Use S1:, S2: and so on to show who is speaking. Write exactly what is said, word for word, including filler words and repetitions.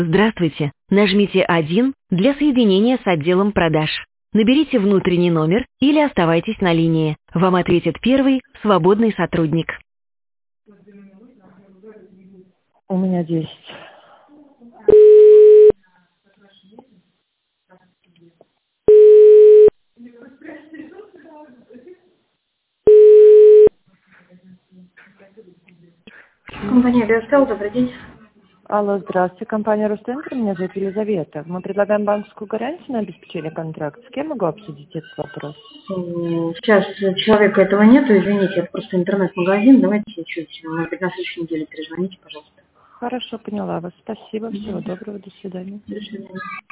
S1: Здравствуйте. Нажмите один для соединения с отделом продаж. Наберите внутренний номер или оставайтесь на линии. Вам ответит первый свободный сотрудник.
S2: У меня десять.
S3: Компания Биостел, добрый день.
S2: Алло, здравствуйте, компания Ростендер, меня зовут Елизавета. Мы предлагаем банковскую гарантию на обеспечение контракта. С кем могу обсудить этот вопрос?
S3: М, Сейчас человека этого нету, извините, это просто интернет-магазин. Давайте чуть, может быть, на следующей неделе перезвоните, пожалуйста.
S2: Хорошо, поняла вас. Спасибо, всего доброго, до свидания.
S3: До свидания.